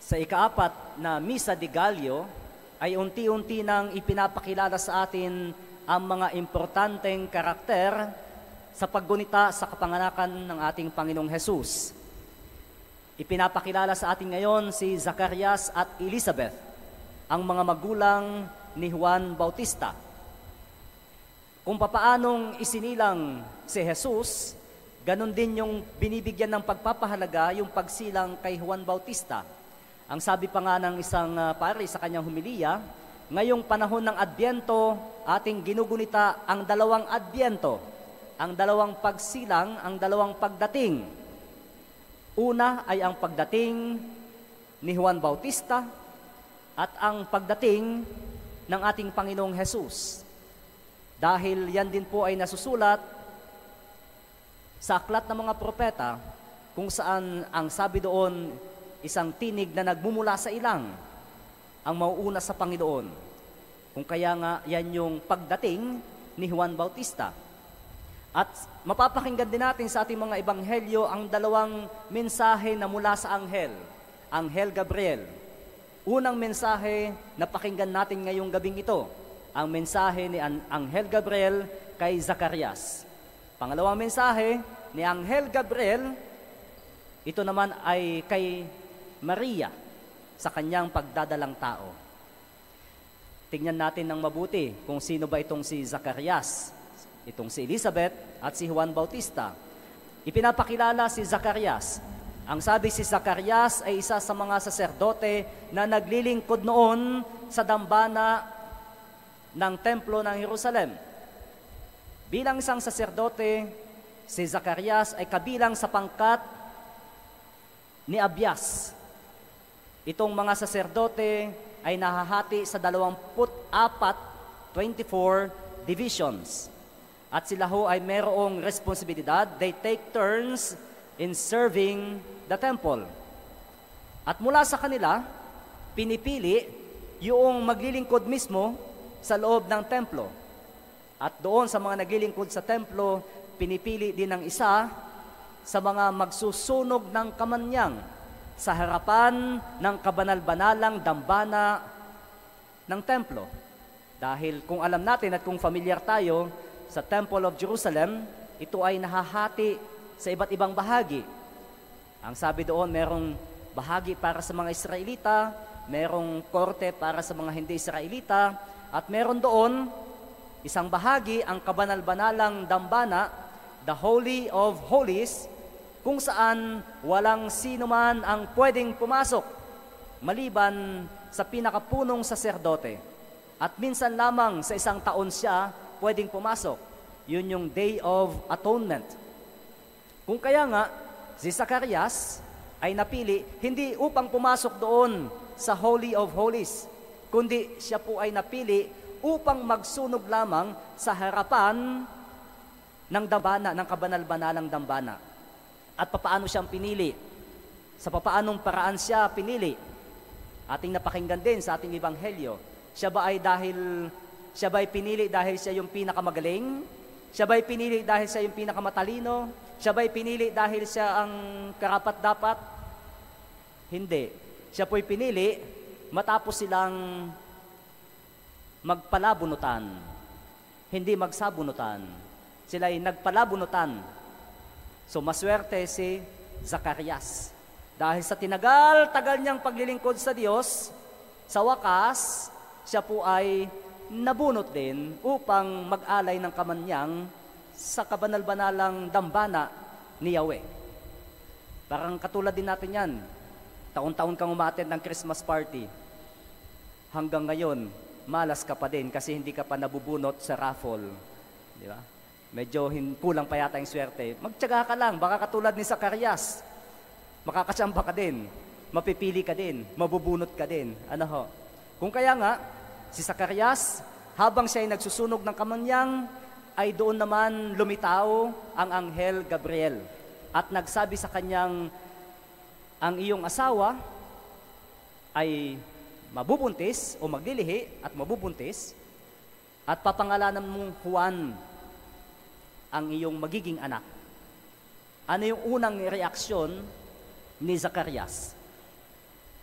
Sa ikaapat na Misa de Gallo ay unti-unti nang ipinapakilala sa atin ang mga importanteng karakter sa paggunita sa kapanganakan ng ating Panginoong Hesus. Ipinapakilala sa atin ngayon si Zacarias at Elizabeth, ang mga magulang ni Juan Bautista. Kung papaanong isinilang si Jesus, ganun din yung binibigyan ng pagpapahalaga yung pagsilang kay Juan Bautista. Ang sabi pa nga ng isang pari sa kanyang humiliya, ngayong panahon ng Adbyento, ating ginugunita ang dalawang Adbyento, ang dalawang pagsilang, ang dalawang pagdating. Una ay ang pagdating ni Juan Bautista at ang pagdating ng ating Panginoong Hesus. Dahil yan din po ay nasusulat sa aklat ng mga propeta kung saan ang sabi doon, isang tinig na nagmumula sa ilang ang mauuna sa Panginoon. Kung kaya nga yan yung pagdating ni Juan Bautista. At mapapakinggan din natin sa ating mga ebanghelyo ang dalawang mensahe na mula sa Anghel Gabriel. Unang mensahe na pakinggan natin ngayong gabing ito, ang mensahe ni Anghel Gabriel kay Zacarias. Pangalawang mensahe ni Anghel Gabriel, ito naman ay kay Maria sa kanyang pagdadalang tao. Tingnan natin ng mabuti kung sino ba itong si Zacarias, itong si Elizabeth at si Juan Bautista. Ipinapakilala si Zacarias. Ang sabi, si Zacarias ay isa sa mga saserdote na naglilingkod noon sa dambana ng templo ng Jerusalem. Bilang isang saserdote, si Zacarias ay kabilang sa pangkat ni Abias. Itong mga saserdote ay nahahati sa 24 divisions. At sila ho ay merong responsibilidad. They take turns in serving the temple. At mula sa kanila, pinipili yung maglilingkod mismo sa loob ng templo. At doon sa mga naglilingkod sa templo, pinipili din ng isa sa mga magsusunog ng kamanyang sa harapan ng kabanal-banalang dambana ng templo. Dahil kung alam natin at kung familiar tayo sa Temple of Jerusalem, ito ay nahahati sa iba't ibang bahagi. Ang sabi doon, merong bahagi para sa mga Israelita, merong korte para sa mga hindi Israelita, at meron doon isang bahagi, ang kabanal-banalang dambana, the Holy of Holies, kung saan walang sino man ang pwedeng pumasok maliban sa pinakapunong saserdote. At minsan lamang sa isang taon siya pwedeng pumasok. Yun yung Day of Atonement. Kung kaya nga, si Zacarias ay napili hindi upang pumasok doon sa Holy of Holies, kundi siya po ay napili upang magsunog lamang sa harapan ng dambana, ng kabanal-banalang dambana. At papaano siyang pinili? Sa papaanong paraan siya pinili? Ating napakinggan din sa ating ebanghelyo. Siya ba ay pinili dahil siya yung pinakamagaling? Siya ba ay pinili dahil siya yung pinakamatalino? Siya ba ay pinili dahil siya ang karapat-dapat? Hindi. Siya po'y pinili matapos silang magpalabunutan, hindi magsabunutan. Sila ay nagpalabunutan. So maswerte si Zacarias. Dahil sa tinagal-tagal niyang paglilingkod sa Diyos, sa wakas, siya po ay nabunot din upang mag-alay ng kamanyang sa kabanal-banalang dambana ni Yahweh. Parang katulad din natin yan. Taon-taon kang umattend ng Christmas party. Hanggang ngayon, malas ka pa din kasi hindi ka pa nabubunot sa raffle. Di ba? Medyo kulang pa yata yung swerte. Magtiyaga ka lang, baka katulad ni Zacarias. Makakatsamba ka din, mapipili ka din, mabubunot ka din. Ano ho? Kung kaya nga, si Zacarias, habang siya ay nagsusunog ng kamanyang, ay doon naman lumitaw ang Anghel Gabriel. At nagsabi sa kanyang, ang iyong asawa ay mabubuntis o maglilihi at mabubuntis, at papangalanan mong Juan ang iyong magiging anak. Ano yung unang reaksyon ni Zacarias?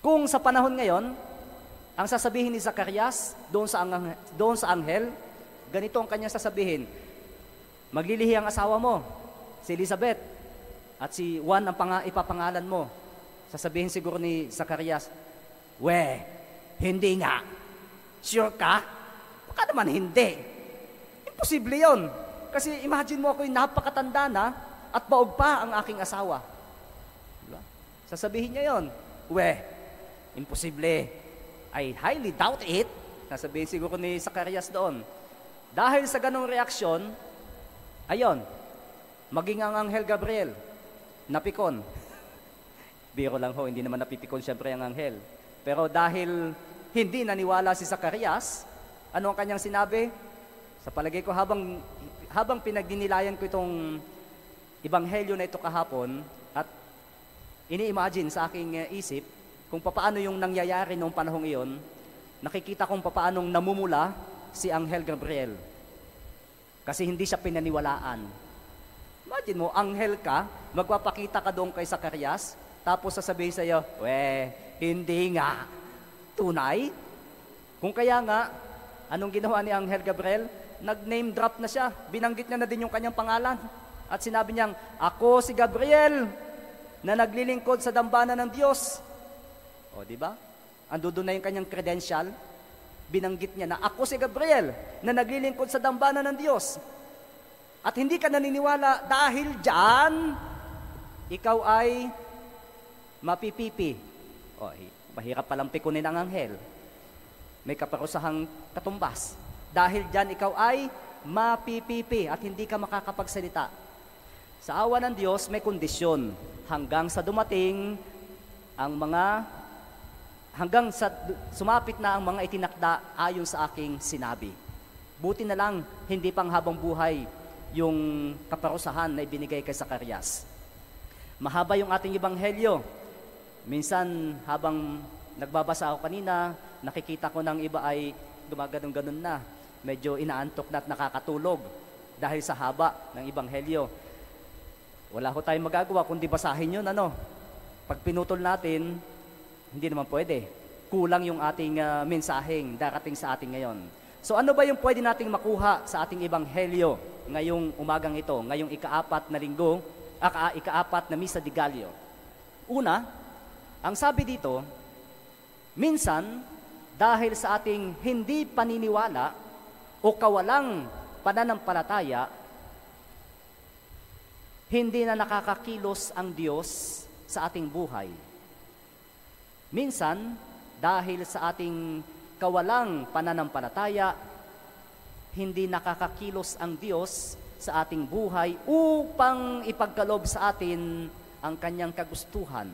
Kung sa panahon ngayon, ang sasabihin ni Zacarias doon sa anghel, ganito ang kanyang sasabihin, maglilihi ang asawa mo, si Elizabeth, at si Juan ang ipapangalan mo. Sasabihin siguro ni Zacarias, hindi nga. Sure ka? Baka naman hindi. Imposible yon. Kasi imagine mo ako'y napakatanda na at baog pa ang aking asawa. Diba? Sasabihin niya yon, imposible. I highly doubt it. Sasabihin siguro ni Zacarias doon. Dahil sa ganong reaksyon, ayon, maging ang Anghel Gabriel, napikon. Biro lang ho, hindi naman napipikon siyempre ang anghel. Pero dahil hindi naniwala si Zacarias, ano ang kanyang sinabi? Sa palagay ko, habang pinagdinilayan ko itong ebanghelyo na ito kahapon, at ini-imagine sa aking isip, kung paano yung nangyayari noong panahong iyon, nakikita kong paano namumula si Anghel Gabriel. Kasi hindi siya pinaniwalaan. Imagine mo, anghel ka, magpapakita ka doon kay Zacarias, tapos sasabihin sa iyo, hindi nga. Tunay? Kung kaya nga, anong ginawa ni Anghel Gabriel? Nag-name drop na siya. Binanggit niya na din yung kanyang pangalan. At sinabi niyang, ako si Gabriel, na naglilingkod sa dambana ng Diyos. O, di ba? Ando doon na yung kanyang credential. Binanggit niya na, ako si Gabriel, na naglilingkod sa dambana ng Diyos. At hindi ka naniniwala dahil dyan, ikaw ay mapipipi. O, mahirap palang pikunin ang anghel. May kaparusahang katumbas. Dahil dyan, ikaw ay mapipipi at hindi ka makakapagsalita. Sa awa ng Diyos, may kondisyon hanggang sa dumating hanggang sa sumapit na ang mga itinakda ayon sa aking sinabi. Buti na lang, hindi pang habang buhay yung kaparusahan na ibinigay kay Zacarias. Mahaba yung ating ebanghelyo. Minsan, habang nagbabasa ako kanina, nakikita ko ng iba ay gumaganon-ganon na. Medyo inaantok na at nakakatulog dahil sa haba ng ebanghelyo. Wala ko tayong magagawa kundi basahin yun, Pag pinutol natin, hindi naman pwede. Kulang yung ating mensaheng darating sa atin ngayon. So ano ba yung pwede nating makuha sa ating ebanghelyo ngayong umagang ito, ngayong ika-4 na linggo, ika-4 na Misa de Gallo? Una, ang sabi dito, minsan, dahil sa ating hindi paniniwala o kawalang pananampalataya, hindi na nakakakilos ang Diyos sa ating buhay. Minsan, dahil sa ating kawalang pananampalataya, hindi nakakakilos ang Diyos sa ating buhay upang ipagkaloob sa atin ang kanyang kagustuhan.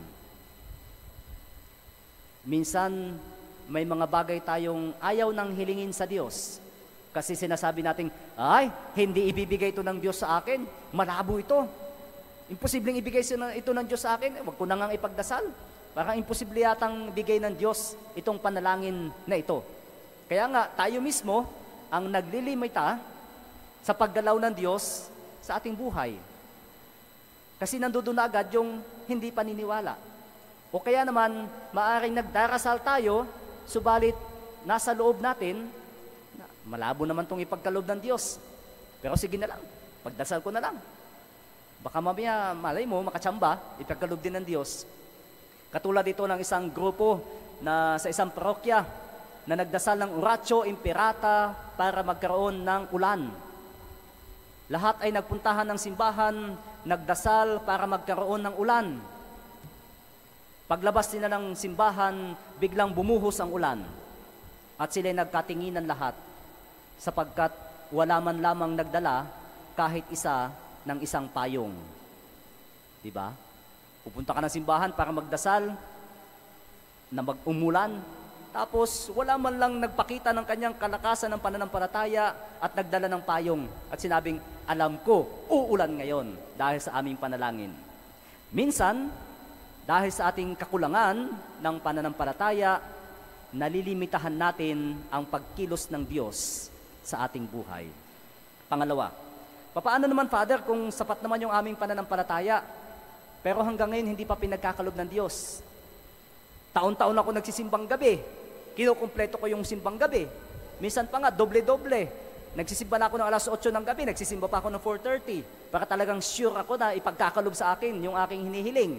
Minsan, may mga bagay tayong ayaw nang hilingin sa Diyos. Kasi sinasabi natin, hindi ibibigay ito ng Diyos sa akin. Malabo ito. Imposibleng ibigay ito ng Diyos sa akin. Huwag ko na ngang ipagdasal. Parang imposible yatang bigay ng Diyos itong panalangin na ito. Kaya nga, tayo mismo ang naglilimita sa paggalaw ng Diyos sa ating buhay. Kasi nandoon na agad yung hindi paniniwala. O kaya naman, maaring nagdarasal tayo, subalit nasa loob natin, malabo naman itong ipagkaloob ng Diyos. Pero sige na lang, pagdasal ko na lang. Baka mamaya, malay mo, makatsamba, ipagkaloob din ng Diyos. Katulad ito ng isang grupo na sa isang parokya na nagdasal ng Oratio Imperata para magkaroon ng ulan. Lahat ay nagpuntahan ng simbahan, nagdasal para magkaroon ng ulan. Paglabas nila ng simbahan, biglang bumuhos ang ulan. At sila'y nagkatinginan lahat sapagkat wala man lamang nagdala kahit isa ng isang payong. Diba? Pupunta ka ng simbahan para magdasal na umulan, tapos wala man lang nagpakita ng kanyang kalakasan ng pananampalataya at nagdala ng payong at sinabing, alam ko, uulan ngayon dahil sa aming panalangin. Minsan, dahil sa ating kakulangan ng pananampalataya, nalilimitahan natin ang pagkilos ng Diyos sa ating buhay. Pangalawa, paano naman, Father, kung sapat naman yung aming pananampalataya, pero hanggang ngayon hindi pa pinagkakalob ng Diyos? Taon-taon ako nagsisimbang gabi. Kinukumpleto ko yung simbang gabi. Minsan pa nga, doble-doble. Nagsisimba na ako ng alas 8 ng gabi, nagsisimba pa ako ng 4:30 para talagang sure ako na ipagkakalob sa akin yung aking hinihiling.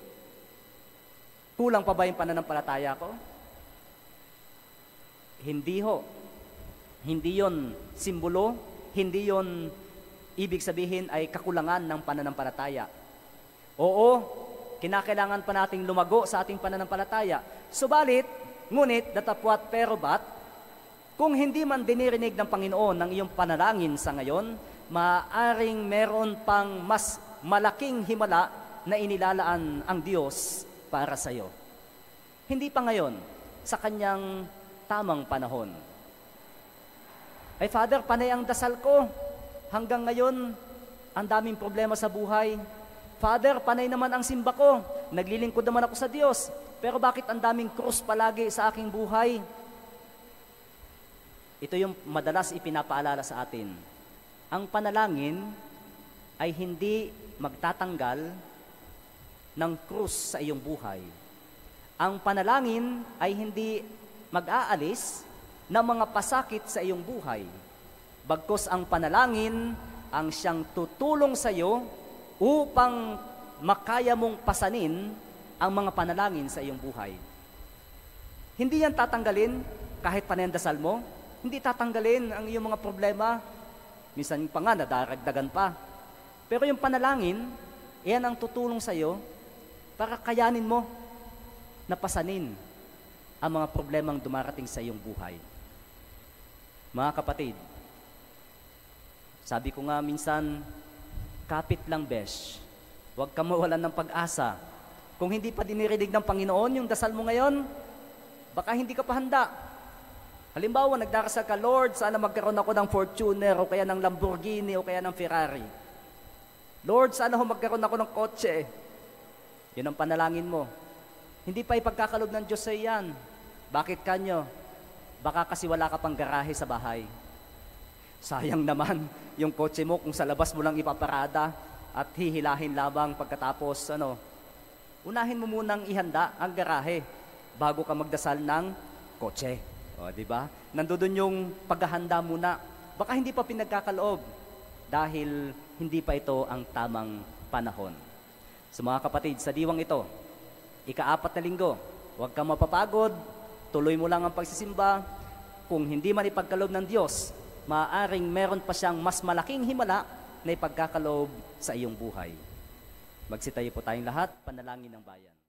Kulang pa ba yung pananampalataya ko? Hindi ho. Hindi yon simbolo, hindi yon ibig sabihin ay kakulangan ng pananampalataya. Oo, kinakailangan pa nating lumago sa ating pananampalataya. Subalit, ngunit, datapwat pero bat, kung hindi man dinirinig ng Panginoon ang iyong panalangin sa ngayon, maaaring meron pang mas malaking himala na inilalaan ang Diyos para sa iyo. Hindi pa ngayon, sa kanyang tamang panahon. Ay Father, panay ang dasal ko. Hanggang ngayon, ang daming problema sa buhay. Father, panay naman ang simba ko. Naglilingkod naman ako sa Diyos. Pero bakit ang daming krus palagi sa aking buhay? Ito yung madalas ipinapaalala sa atin. Ang panalangin ay hindi magtatanggal ng krus sa iyong buhay. Ang panalangin ay hindi mag-aalis ng mga pasakit sa iyong buhay. Bagkus ang panalangin ang siyang tutulong sa iyo upang makaya mong pasanin ang mga panalangin sa iyong buhay. Hindi yan tatanggalin kahit panendasal mo. Hindi tatanggalin ang iyong mga problema. Minsan pa nga, nadaragdagan pa. Pero yung panalangin, yan ang tutulong sa iyo para kayanin mo na pasanin ang mga problemang dumarating sa iyong buhay. Mga kapatid, sabi ko nga minsan, kapit lang besh. Huwag ka mawalan ng pag-asa. Kung hindi pa dinirinig ng Panginoon yung dasal mo ngayon, baka hindi ka pa handa. Halimbawa, nagdarasal ka, Lord, sana magkaroon ako ng Fortuner o kaya ng Lamborghini o kaya ng Ferrari. Lord, sana magkaroon ako ng kotse. Yun ang panalangin mo. Hindi pa ipagkakalob ng Diyos sa iyan. Bakit kanyo? Baka kasi wala ka pang garahe sa bahay. Sayang naman yung kotse mo kung sa labas mo lang ipaparada at hihilahin lamang pagkatapos, unahin mo munang ihanda ang garahe bago ka magdasal ng kotse. O, di ba? Nandoon yung paghahanda muna. Baka hindi pa pinagkakaloob dahil hindi pa ito ang tamang panahon. So mga kapatid, sa diwang ito, ika-4 na linggo, huwag kang mapapagod, tuloy mo lang ang pagsisimba. Kung hindi man ipagkaloob ng Diyos, maaaring meron pa siyang mas malaking himala na ipagkakaloob sa iyong buhay. Magsitayo po tayong lahat, panalangin ng bayan.